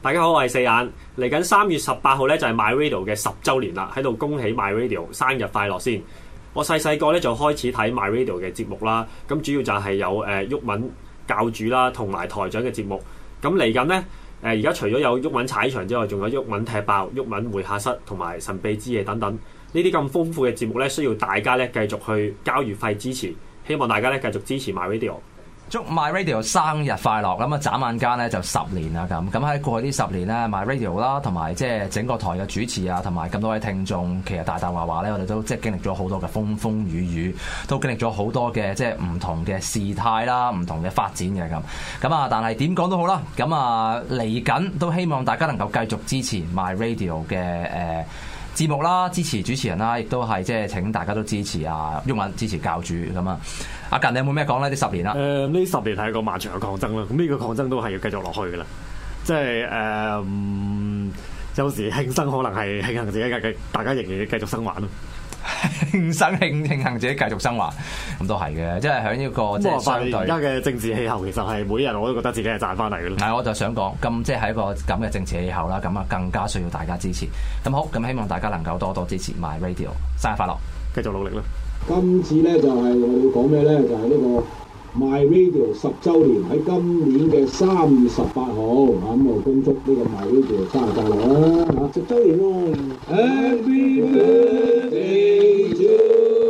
大家好，我係四眼。嚟緊3月18號咧就係 MyRadio 嘅10週年啦，喺度恭喜 MyRadio 生日快樂先。我細個咧就開始睇 MyRadio 嘅節目啦，咁主要就係有鬱文教主啦，同埋台長嘅節目。咁嚟緊咧而家除咗有鬱文踩場之外，仲有鬱文踢爆、鬱文會客室同埋神秘之夜等等。呢啲咁豐富嘅節目咧，需要大家咧繼續去交月費支持。希望大家咧繼續支持 MyRadio。 祝 MyRadio 生日快樂！咁啊，眨眼間咧就10年啦咁。咁喺過去呢10年咧，MyRadio 啦，同埋即係整個台嘅主持啊，同埋咁多位聽眾，其實大話咧，我哋都即係經歷咗好多嘅風風雨雨，都經歷咗好多嘅即係唔同嘅事態啦，唔同嘅發展嘅咁。咁啊，但係點講都好啦，咁啊嚟緊都希望大家能夠繼續支持 MyRadio 嘅節目啦，支持主持人啦，亦都係即係請大家都支持啊，鬱文支持教主咁啊。阿近你有冇咩講呢？呢10年啦， 呢10年係一個漫長嘅抗爭啦。咁呢個抗爭都係要繼續落去嘅啦。即係有時慶生可能係慶幸自己大家仍然要繼續生還咯。 慶幸自己繼續生還，咁都係嘅。即係喺呢個即係相對而家嘅政治氣候，其實係每日我都覺得自己係賺翻嚟嘅咯。 係，我就想講咁，即係喺一個咁嘅政治氣候啦，咁啊更加需要大家支持。咁好，咁希望大家能夠多多支持 MyRadio，生日快樂， 繼續努力啦！ 今次咧就係我哋要講咩咧？就係呢個 MyRadio 10週年喺今年嘅3月18號咁啊，恭祝呢個 MyRadio 生日快樂啦嚇！10週年喎，Happy birthday to you！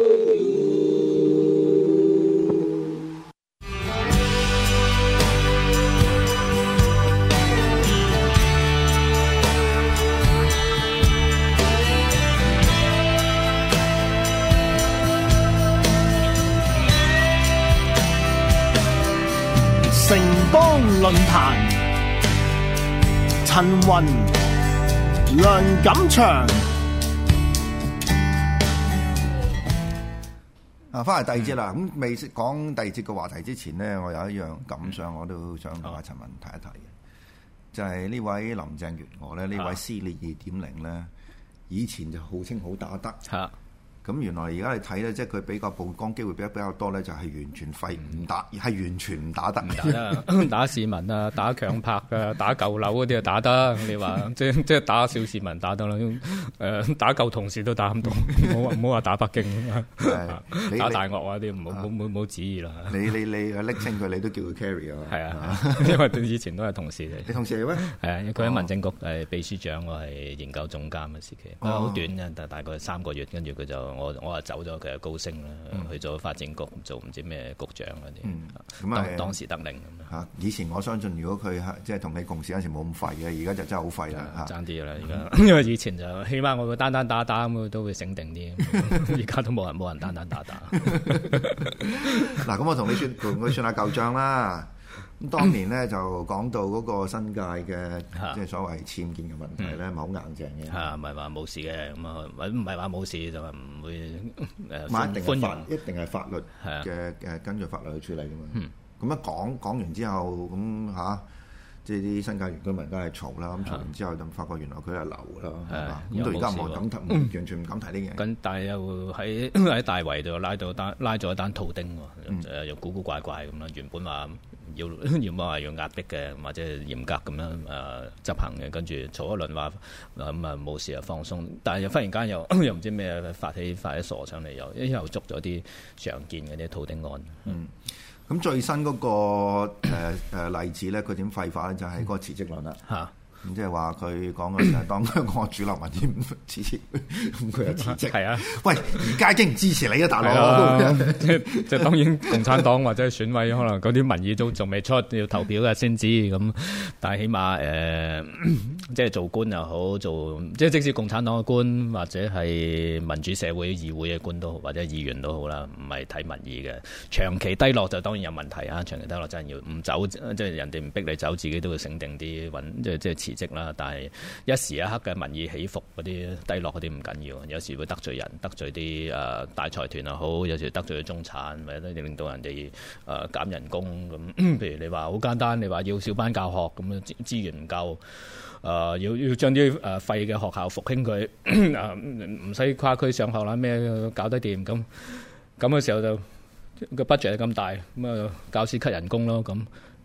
城邦論壇，陳雲、梁錦祥。 翻嚟第二節啦。咁未講第二節嘅話題之前呢，我有一樣感想，我都想同阿陳雲提一提嘅，就係呢位林鄭月娥咧，呢位撕裂2.0咧，以前就號稱好打得。咁原來而家你睇咧，即係佢比較曝光機會比較多咧，就係完全廢唔打，係完全唔打得。 打市民啊，打強拍啊，打舊樓嗰啲啊打得。你話即係打小市民打得啦，打舊同事都打唔到，唔好話打北京。打大鱷嗰啲唔好旨意啦。 你拎清佢，你都叫佢 carry 啊。 係啊，因為以前都係同事嚟。 你同事嚟咩？ 係啊，佢喺民政局秘書長，我係研究總監嘅時期。好短嘅，但大概3個月，跟住佢就。我話走咗，佢係高升啦，去咗發展局做唔知咩局長嗰啲。咁當時得令咁嚇。以前我相信，如果佢即係同你共事嗰陣時冇咁廢嘅，而家就真係好廢啦。 爭啲啦，而家因為以前就起碼我會單打咁，都會醒定啲。而家都冇人單打。嗱， 咁我同佢算下舊帳啦。咁當年咧就講到嗰個新界嘅即係所謂僭建嘅問題咧，咪好硬淨嘅。 係唔係話冇事嘅咁啊？唔係話冇事就係唔會一定係法律嘅根據法律去處理㗎嘛。咁一講完之後咁嚇，即係啲新界原居民梗係嘈啦。咁嘈完之後就發覺原來佢係流啦，係嘛？咁到而家冇人敢提，完全唔敢提呢樣嘢。 咁但係又喺大圍度拉咗一單圖釘喎，又古怪咁啦。原本話要壓迫嘅，或者嚴格咁樣執行嘅，跟住嘈一輪話咁啊冇事啊放鬆，但係又忽然間又唔知咩發起傻上嚟，又捉咗啲常見嘅啲圖釘案。 咁最新嗰個例子咧，佢點廢法咧？就係嗰個辭職論啦。咁即係話佢講嘅就係當香港主流民意唔支持，咁佢又辭職。係啊，喂，而家已經唔支持你啊，大佬。 即係當然，共產黨或者選委可能嗰啲民意都仲未出，要投票嘅先知咁。但係起碼即係做官又好，即使共產黨嘅官或者係民主社會議會嘅官都好，或者議員都好啦，唔係睇民意嘅。長期低落就當然有問題啊！長期低落真係要唔走，即係人哋唔逼你走，自己都會醒定啲即係辭職啦。但係一時一刻嘅民意起伏嗰啲低落嗰啲唔緊要，有時會得罪人，得罪啲大財團又好，有時得罪咗中產，或者令到人哋減人工咁。譬如你話好簡單，你話要小班教學咁樣資源唔夠，要將啲廢嘅學校復興佢，唔使跨區上學啦，咩搞得掂咁嘅時候就個 budget 係咁大，咁啊教師 cut 人工咯咁。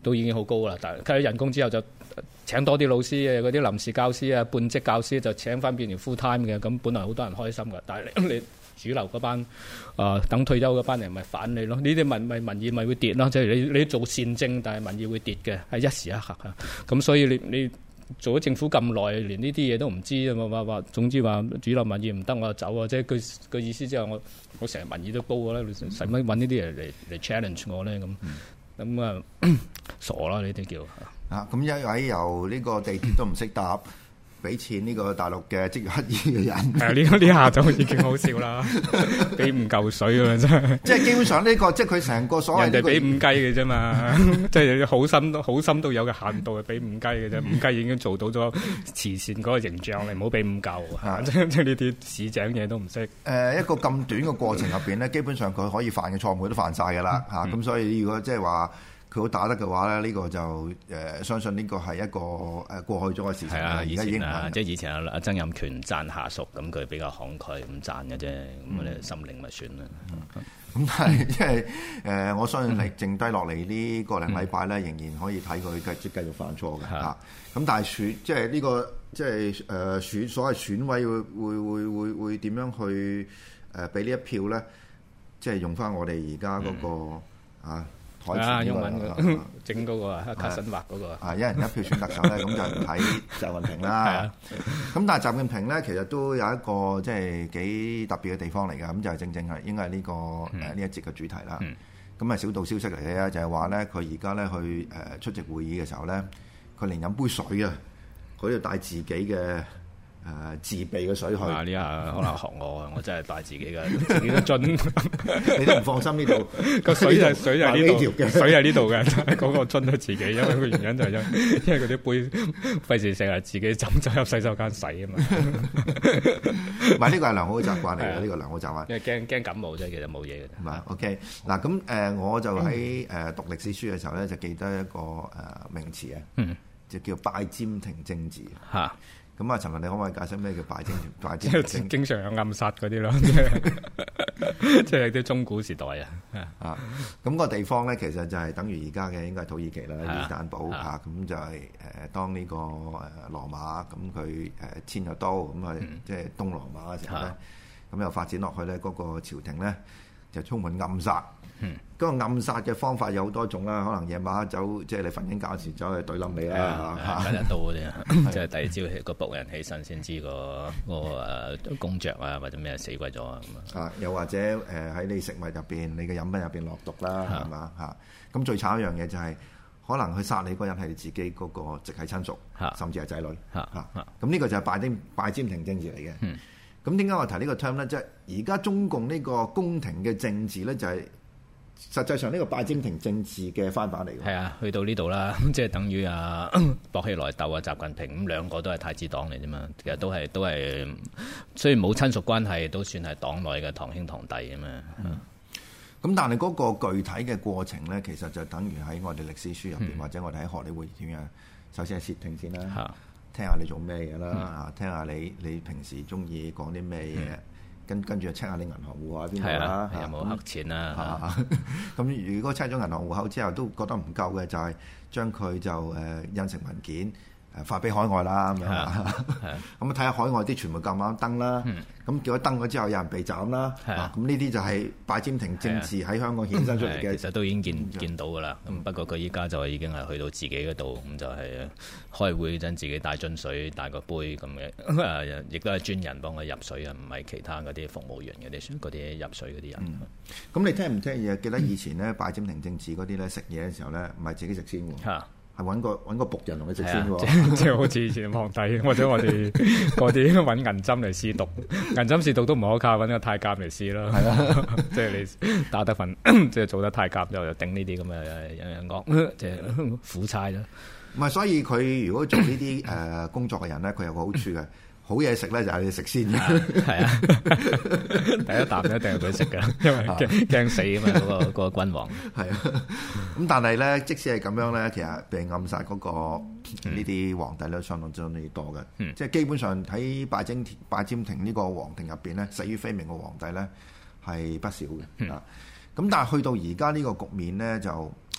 都已經好高啦。但係佢人工之後就請多啲老師嘅，嗰啲臨時教師啊、半職教師就請翻變成 full time 嘅，咁本來好多人開心㗎。但係你主流嗰班等退休嗰班人咪反你咯，呢啲民意咪會跌咯，即係你做善政，但係民意會跌嘅，係一時一刻啊。咁所以你做咗政府咁耐，連呢啲嘢都唔知啊！話總之話主流民意唔得，我就走啊！即係佢意思之後，我成日民意都高㗎啦，使乜揾呢啲嘢嚟 challenge 我咧？咁啊傻啦！呢啲叫咁一位由呢個地鐵都唔識搭，俾錢呢個大陸嘅職業乞衣嘅人， 呢下就已經好笑啦，俾唔夠水㗎啦真係。即係基本上呢個即係佢成個所謂人哋俾5雞嘅啫嘛，即係好心都有嘅限度，係俾5雞嘅啫，5雞已經做到咗慈善嗰個形象，你唔好俾5嚿，即係呢啲市井嘢都唔識。 一個咁短嘅過程入邊咧，基本上佢可以犯嘅錯誤都犯晒㗎啦嚇，咁所以如果即係話佢好打得嘅話咧，呢個就相信呢個係一個過去咗嘅事情啦。而家已經即係以前阿曾蔭權讚下屬，咁佢比較慷慨咁讚嘅啫，咁我哋心領咪算啦。 咁但係即係我相信嚟剩低落嚟呢個零禮拜咧，仍然可以睇佢繼續犯錯嘅嚇。咁但係即係呢個即係所謂選委會點樣去俾呢一票咧？即係用翻我哋而家嗰個台前英文整嗰個卡森畫嗰個一人一票選特首咧，咁就睇習近平啦。咁但係習近平咧，其實都有一個即係幾特別嘅地方嚟嘅，咁就係正係應該係呢個呢一節嘅主題啦。咁小道消息嚟嘅，就係話咧，佢而家咧去出席會議嘅時候咧，佢連飲杯水啊，佢要帶自己嘅自備嘅水去。 呢下可能學我真係帶自己嘅樽， 你都唔放心呢度個水就係呢度嘅，水係呢度嘅，嗰個樽都自己，因為個原因就係因為嗰啲杯費事成日自己走入洗手間洗啊嘛。 唔係呢個係良好嘅習慣嚟嘅，呢個良好習慣。 因為驚感冒啫，其實冇嘢嘅。 唔係 OK 嗱咁我就喺讀歷史書嘅時候咧，就記得一個名詞啊，就叫拜占庭政治嚇。咁陳文，你可唔可以解釋咩叫拜占庭？ 即係經常有暗殺嗰啲咯，即係啲中古時代啊！ 咁個地方咧，其實就係等於而家嘅應該係土耳其啦，伊斯坦堡嚇。咁就係當呢個羅馬咁佢遷咗都咁即係東羅馬嘅時候咧，咁又發展落去咧，嗰個朝廷咧就充滿暗殺。嗰個暗殺嘅方法有好多種啦，可能夜晚走，即係你瞓緊覺時走去對冧你啦， 揾得到嗰啲，即係第二朝個僕人起身先知個公爵啊或者咩死鬼咗啊， 又或者喺你食物入邊、你嘅飲品入邊落毒啦，係嘛嚇？咁最慘一樣嘢就係可能去殺你嗰人係你自己嗰個直系親屬，甚至係仔女嚇。咁呢個就係拜占庭政治嚟嘅。咁點解我提呢個 term 咧？即係而家中共呢個宮廷嘅政治咧，就係實際上呢個拜占庭政治嘅翻版嚟嘅。 係啊，去到呢度啦，即係等於薄熙來鬥習近平咁，兩個都係太子黨嚟啫嘛。其實都係雖然冇親屬關係，都算係黨內嘅堂兄堂弟啊嘛。 咁但係嗰個具體嘅過程咧，其實就等於喺我哋歷史書入邊，或者我哋喺學理會點樣？首先係竊聽先啦，聽下你做咩嘢啦，聽下你平時中意講啲咩嘢。跟住 check 下你銀行戶口喺邊度啦， 有冇黑錢啊？ 咁如果 check 咗銀行戶口之後都覺得唔夠嘅，就係將佢就印成文件發俾海外啦咁樣。咁睇下海外啲傳媒咁啱登啦。咁結果登咗之後有人被斬啦。咁呢啲就係拜占庭政治喺香港衍生出嚟嘅。 其實都已經見到㗎啦。咁不過佢依家就已經係去到自己嗰度，咁就係開會陣自己帶樽水、帶個杯咁嘅，亦都係專人幫佢入水啊，唔係其他嗰啲服務員嗰啲入水嗰啲人。 咁你聽唔聽嘢？記得以前咧拜占庭政治嗰啲咧食嘢嘅時候咧，唔係自己食先喎。係揾個僕人同佢食先喎， 即係好似以前皇帝或者我哋嗰啲揾銀針嚟試毒，銀針試毒都唔可靠，揾個太監嚟試啦。係啦，即係你打得份，即係做得太監就頂呢啲咁嘅人講，即係苦差啦。 唔係，所以佢如果做呢啲工作嘅人咧，佢有個好處嘅。好嘢食咧就係你食先嘅， 係啊，第一啖一定係佢食嘅，因為驚死啊嘛，嗰個君王。係啊， 咁但係咧，即使係咁樣咧，其實被暗殺嗰個呢啲皇帝咧，相當之多嘅。即係基本上喺拜占庭呢個皇庭入邊咧，死於非命嘅皇帝咧係不少嘅。咁但係去到而家呢個局面咧，就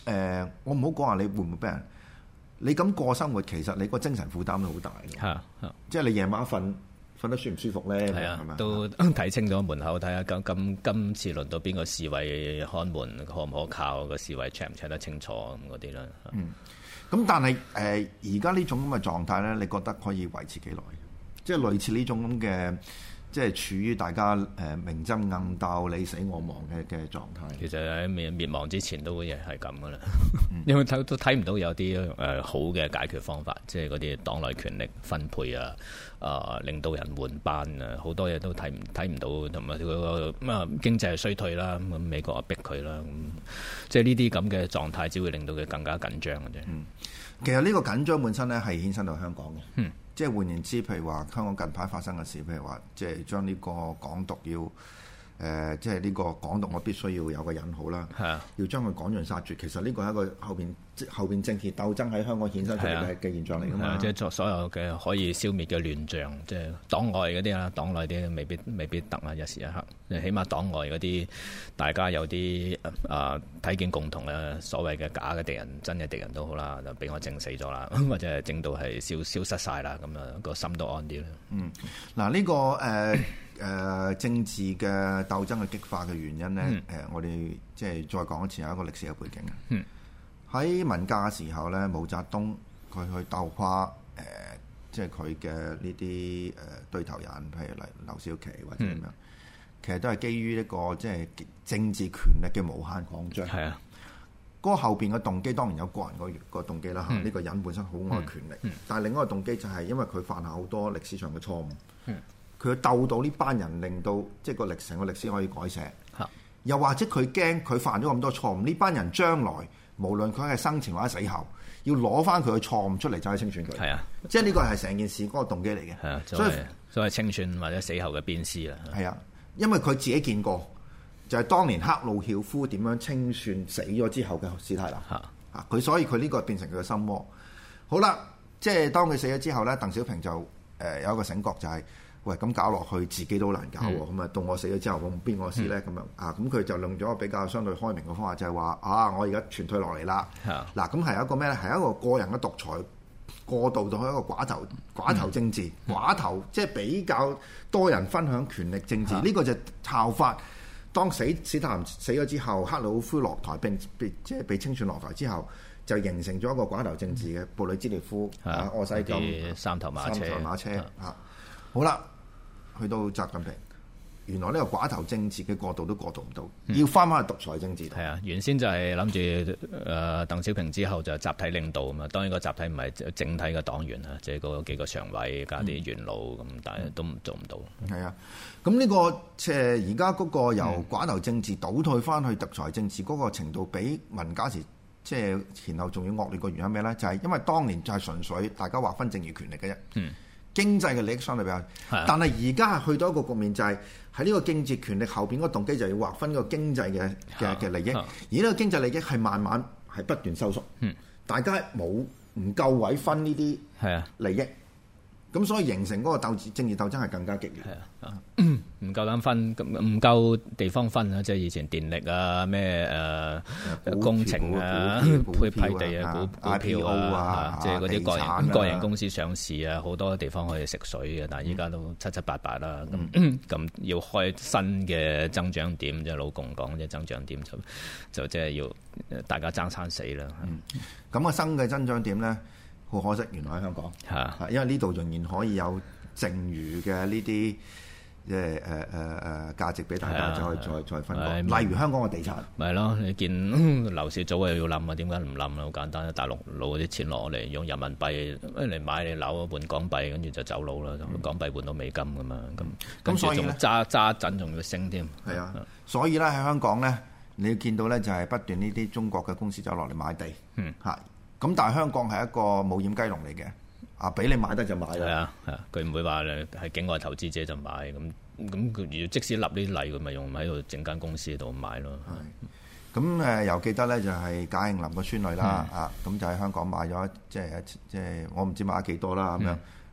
我唔好講話你會唔會俾人，你咁過生活，其實你個精神負擔都好大嘅。 係即係你夜晚瞓得舒唔舒服咧？ 係啊係咪， 都睇清咗門口，睇下今次輪到邊個侍衛看門可唔可靠，個侍衛 check 唔 check 得清楚咁嗰啲啦。 咁但係而家呢種咁嘅狀態咧，你覺得可以維持幾耐？即係類似呢種咁嘅，即係處於大家明爭硬鬥、你死我亡嘅狀態。 其實喺滅亡之前都會係咁噶啦，因為都睇唔到有啲好嘅解決方法，即係嗰啲黨內權力分配啊、領導人換班啊，好多嘢都睇唔到，同埋佢個經濟衰退啦，咁美國啊逼佢啦，咁即係呢啲咁嘅狀態，只會令到佢更加緊張嘅啫。 其實呢個緊張本身咧係衍生到香港嘅。即係換言之，譬如話香港近排發生嘅事，譬如話即係將呢個港獨要即係呢個港獨，我必須要有個引號啦。係啊，要將佢趕盡殺絕。其實呢個係一個後邊政治鬥爭喺香港衍生出嚟嘅現象嚟㗎嘛。 即係所有嘅可以消滅嘅亂象，即係黨外嗰啲啦，黨內啲未必得啊，一時一刻。起碼黨外嗰啲大家有啲睇見共同嘅所謂嘅假嘅敵人、真嘅敵人都好啦，就俾我整死咗啦，或者係整到係消失晒啦，咁啊個心都安啲啦。 嗱呢個政治嘅鬥爭嘅激化嘅原因咧，我哋即係再講一次，有一個歷史嘅背景嘅。喺文革嘅時候咧，毛澤東佢去鬥垮即係佢嘅呢啲對頭人，譬如劉少奇或者咁樣，其實都係基於一個即係政治權力嘅無限擴張。係啊，嗰個後邊嘅動機當然有個人個動機啦嚇。呢個人本身好愛權力，但係另一個動機就係因為佢犯下好多歷史上嘅錯誤。佢鬥到呢班人，令到即係成個歷史可以改寫。又或者佢驚佢犯咗咁多錯誤，呢班人將來無論佢係生前或者死後，要攞翻佢嘅錯誤出嚟就去清算佢。係啊，即係呢個係成件事嗰個動機嚟嘅。係啊，所以清算或者死後嘅鞭屍啦。係啊，因為佢自己見過，就係當年赫魯曉夫點樣清算死咗之後嘅史泰林。佢所以佢呢個變成佢嘅心魔。好啦，即係當佢死咗之後咧，鄧小平就有一個醒覺就係。喂，咁搞落去自己都難搞喎，咁到我死咗之後，咁邊個死咧？咁樣咁佢就用咗個比較相對開明嘅方法，就係話我而家全退落嚟啦。嗱，咁係一個咩咧？係一個個人嘅獨裁過渡到去一個寡頭政治，寡頭即係比較多人分享權力政治。呢個就效法當史泰林死咗之後，赫魯夫落台即係被清算落台之後，就形成咗一個寡頭政治嘅布里茲列夫、柯西金、 三頭馬車。 好啦。去到習近平，原來呢個寡頭政治嘅過渡都過渡唔到，要翻返去獨裁政治。係啊， 原先就係諗住鄧小平之後就集體領導啊嘛。當然個集體唔係整體嘅黨員啊，即係嗰幾個常委加啲元老咁，但係都做唔到。 係啊，咁呢個即係而家嗰個由寡頭政治倒退翻去獨裁政治嗰個程度，比文革時即係前後仲要惡劣嘅原因咩咧？就係因為當年就係純粹大家劃分剩餘權力嘅啫。經濟嘅利益相對比較，但係而家係去到一個局面，就係喺呢個政治權力後邊嗰個動機就要劃分呢個經濟嘅利益，而呢個經濟利益係慢慢係不斷收縮，大家唔夠位分呢啲利益，咁所以形成嗰個政治鬥爭係更加激烈。 唔夠膽分，唔夠地方分啊！即係以前電力啊、咩工程啊、批地啊、股票啊，即係嗰啲個人公司上市啊，好多地方可以食水嘅。但係依家都七七八八啦。咁要開新嘅增長點，即係老共講嘅增長點，就即係要大家爭生死啦。 咁新嘅增長點咧，好可惜，原來喺香港因為呢度仍然可以有剩餘嘅呢啲。即係價值俾大家再分割，例如香港嘅地產， 咪係咯？你見樓市早就要冧啊？點解唔冧啊？好簡單，大陸攞啲錢攞嚟用人民幣嚟買你樓，換港幣，跟住就走佬啦，港幣換到美金㗎嘛。咁所以仲揸一陣仲要升添。係啊， 所以咧喺香港咧，你要見到咧就係不斷呢啲中國嘅公司走落嚟買地，咁但係香港係一個冇掩雞籠嚟嘅。俾你買得就買啦。 係啊，佢唔會話係境外投資者就買咁佢即使立呢啲例，佢咪用喺度整間公司度買咯。 咁又記得咧就係賈慶林個孫女啦，咁就喺香港買咗即係我唔知買咗幾多啦咁樣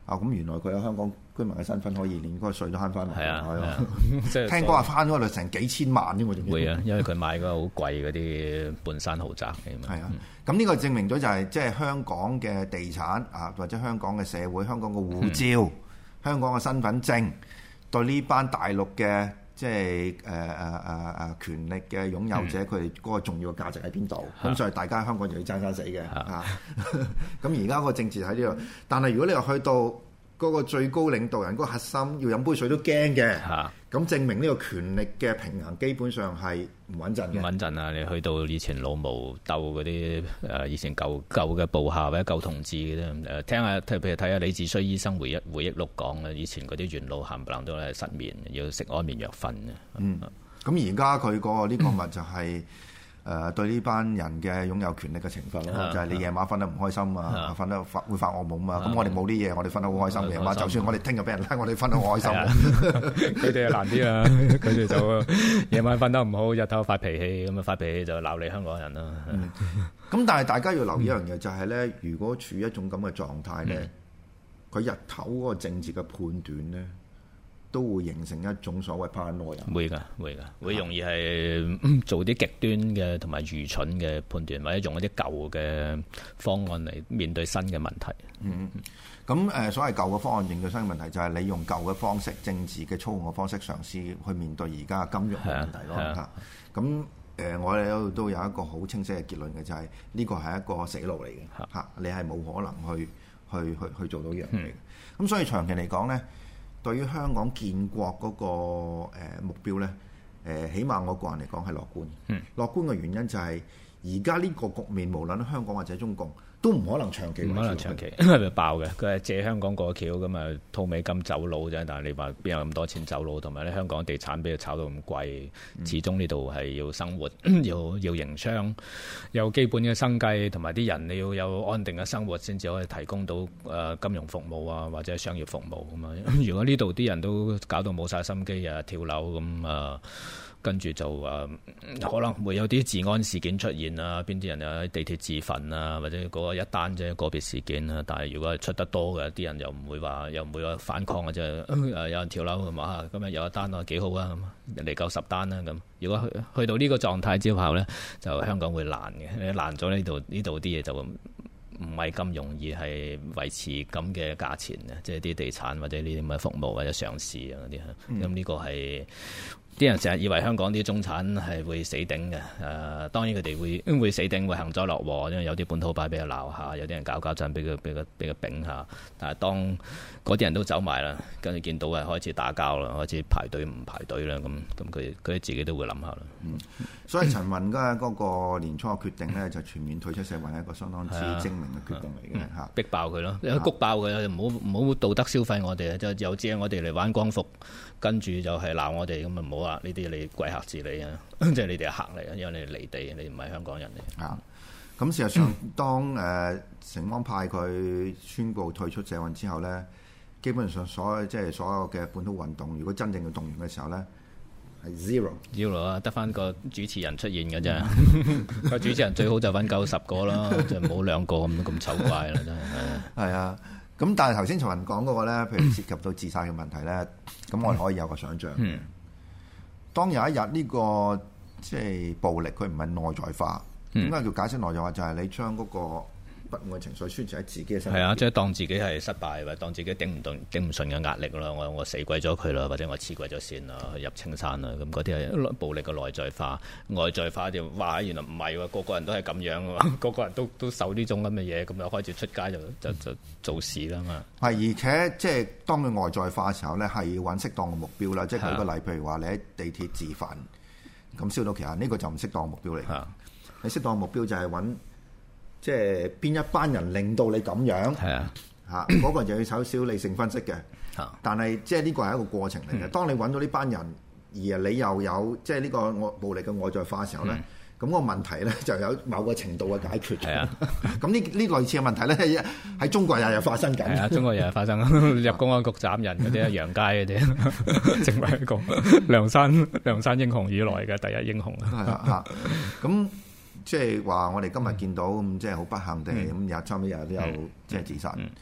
咁原來佢有香港居民嘅身份，可以連嗰個稅都慳翻落。 係啊， 即係聽講話翻嗰度成幾千萬添喎，仲要會啊，因為佢買嗰個好貴嗰啲半山豪宅嘅嘛。 係啊，咁呢個證明咗就係即係香港嘅地產啊，或者香港嘅社會、香港嘅護照、香港嘅身份證，對呢班大陸嘅即係權力嘅擁有者，佢哋嗰個重要嘅價值喺邊度？咁所以大家香港就要爭生死嘅嚇。咁而家個政治喺呢度，但係如果你話去到嗰個最高領導人嗰個核心要飲杯水都驚嘅，咁證明呢個權力嘅平衡基本上係唔穩陣嘅。 唔穩陣啊！你去到以前老毛鬥嗰啲以前舊嘅部下或者舊同志嘅啫，聽下譬如睇下李志綏醫生回憶錄講啊，以前嗰啲元老冚唪唥都係失眠，要食安眠藥瞓嘅。 咁而家佢個呢個咪就係對呢班人嘅擁有權力嘅懲罰咯，就係你夜晚瞓得唔開心啊，瞓得會發惡夢嘛。咁我哋冇啲嘢，我哋瞓得好開心夜晚。就算我哋聽日俾人拉，我哋瞓得好開心。 佢哋就難啲啦，佢哋就夜晚瞓得唔好，日頭發脾氣，咁啊發脾氣就鬧你香港人啦。 咁但係大家要留意一樣嘢，就係咧，如果處於一種咁嘅狀態咧，佢日頭嗰個政治嘅判斷咧，都會形成一種所謂 paranoia。會㗎，會容易係做啲極端嘅同埋愚蠢嘅判斷，或者用一啲舊嘅方案嚟面對新嘅問題。咁所謂舊嘅方案面對新嘅問題，就係你用舊嘅方式、政治嘅操控嘅方式嘗試去面對而家嘅金融嘅問題咯。咁我哋都有一個好清晰嘅結論嘅，就係呢個係一個死路嚟嘅嚇，你係冇可能去做到呢樣嘢嘅。咁所以長期嚟講咧，對於香港建國嗰個目標咧，起碼我個人嚟講係樂觀。樂觀嘅原因就係而家呢個局面，無論香港或者中共，都唔可能長期，唔可能長期，因為爆嘅。佢係借香港過橋咁啊，套美金走佬啫。但係你話邊有咁多錢走佬？同埋咧，香港地產俾佢炒到咁貴，始終呢度係要生活，要營商，有基本嘅生計，同埋啲人你要有安定嘅生活，先至可以提供到金融服務啊，或者商業服務咁啊。如果呢度啲人都搞到冇晒心機啊，跳樓咁啊〜跟住就可能會有啲治安事件出現啊，邊啲人喺地鐵自焚啊，或者嗰一單啫個別事件啊。但係如果係出得多嘅，啲人又唔會話反抗嘅啫。有人跳樓咁啊，今日有一單啊幾好啊，咁嚟夠10單啦咁。如果去到呢個狀態之後咧，就香港會爛嘅，爛咗呢度啲嘢就唔係咁容易係維持咁嘅價錢嘅，即係啲地產或者呢啲咁嘅服務或者上市啊嗰啲。咁呢個係。啲人成日以為香港啲中產係會死頂嘅，當然佢哋會死頂，會幸災樂禍，因為有啲本土派俾佢鬧下，有啲人搞震俾佢丙下。但係當嗰啲人都走埋啦，跟住見到係開始打交啦，開始排隊唔排隊啦，咁佢自己都會諗下啦。所以陳雲嘅嗰個年初嘅決定咧，就全面退出社運係一個相當之精明嘅決定嚟嘅嚇，逼爆佢咯，谷爆佢，唔好道德消費我哋啊，就又借我哋嚟玩光復，跟住就係鬧我哋咁啊，唔好啊！呢啲你貴客治理啊，即係你哋係客嚟啊，因為你離地，你唔係香港人嚟啊。咁事實上，當城邦派佢宣布退出社運之後咧，基本上所有嘅本土運動，如果真正要動員嘅時候咧，係 zero 啊，得翻個主持人出現嘅啫。個主持人最好就揾夠10個啦，就唔好2個咁醜怪啦，真係。係啊。咁但係頭先陳雲講嗰個咧，譬如涉及到自殺嘅問題咧，咁我哋可以有個想像。當有一日呢個即係暴力，佢唔係內在化，點解叫解釋內在化？就係你將嗰個不滿嘅情緒宣泄喺自己嘅身上。係啊，即係當自己係失敗，或者當自己頂唔順嘅壓力啦，我死鬼咗佢啦，或者我黐鬼咗線啦，入青山啦，咁嗰啲係暴力嘅內在化。外在化就話原來唔係喎，個個人都係咁樣喎，個個人都受呢種咁嘅嘢，咁就開始出街就做事啦嘛。係，而且即係當佢外在化嘅時候咧，係要揾適當嘅目標啦。即係舉個例，譬如話你喺地鐵自焚，咁燒到其他人，呢個就唔適當嘅目標嚟。係，你適當嘅目標就係揾。即係邊一班人令到你咁樣？係啊，嚇嗰個就要少少理性分析嘅。但係即係呢個係一個過程嚟嘅。當你揾到呢班人，而你又有即係呢個暴力嘅外在化嘅時候咧，咁個問題咧就有某個程度嘅解決。係啊，咁呢類似嘅問題咧喺中國日日發生緊。係啊，中國日日發生入公安局斬人嗰啲，楊街嗰啲，成為一個梁山英雄以來嘅第一英雄。係啊，咁。即係話我哋今日見到咁，即係好不幸地咁，差唔多日日都有即係自殺。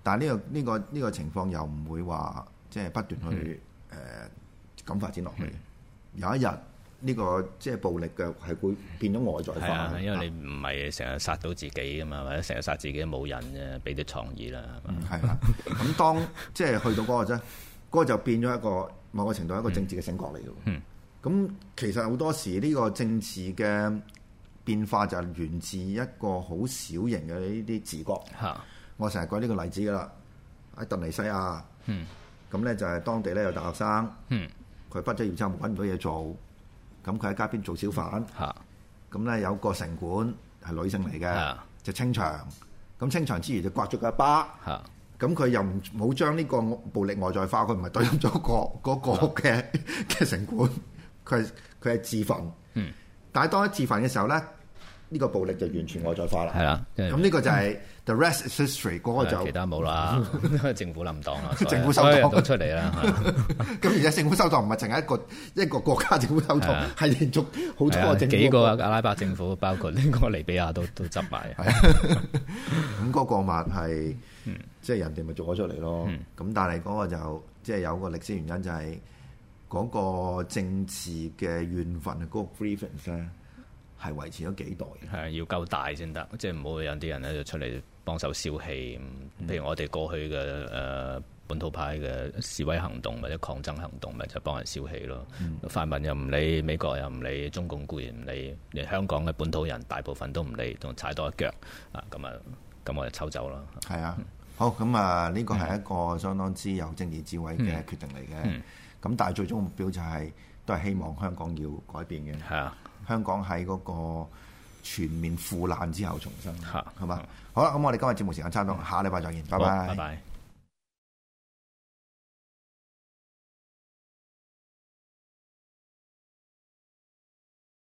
但係呢個情況又唔會話即係不斷去咁發展落去。有一日呢個即係暴力嘅係會變咗外在化。 因為你唔係成日殺到自己噶嘛，或者成日殺自己冇人啫，俾啲創意啦。 係啦，咁當即係去到嗰個啫，嗰個就變咗一個某個程度一個政治嘅醒覺嚟嘅。咁其實好多時呢個政治嘅變化就係源自一個好小型嘅呢啲自覺。我成日舉呢個例子㗎啦，喺突尼西亞，咁咧就係當地咧有大學生，佢畢咗業之後揾唔到嘢做，咁佢喺街邊做小販，咁咧有個城管係女性嚟嘅，就清場，咁清場之餘就刮咗佢一巴，咁佢又冇將呢個暴力外在化，佢唔係對咗嗰個嘅城管。佢係自焚，但係當一自焚嘅時候咧，呢個暴力就完全外在化啦。係啦，咁呢個就係 the rest is history。嗰個就其他冇啦，政府冧檔啦， 政府收檔都出嚟啦。 咁而家政府收檔唔係淨係一個國家政府收檔，係連續好多個政府。幾個阿拉伯政府，包括呢個利比亞都執埋。 咁嗰個咪係即係人哋咪做咗出嚟咯。咁但係嗰個就即係有個歷史原因就係。嗰個政治嘅緣分嗰個 grievance 咧係維持咗幾代嘅， 係要夠大先得，即係唔好有啲人咧就出嚟幫手消氣。譬如我哋過去嘅本土派嘅示威行動或者抗爭行動，咪就幫人消氣咯。泛民又唔理，美國又唔理，中共固然唔理，連香港嘅本土人大部分都唔理，仲踩多一腳咁我就抽走啦。係啊， 好咁啊，呢個係一個相當之有政治智慧嘅決定嚟嘅。咁但係最終目標就係都係希望香港要改變嘅。係啊，香港喺嗰個全面腐爛之後重生。係嘛？好啦，咁我哋今日節目時間差唔多，下禮拜再見，拜拜。拜拜。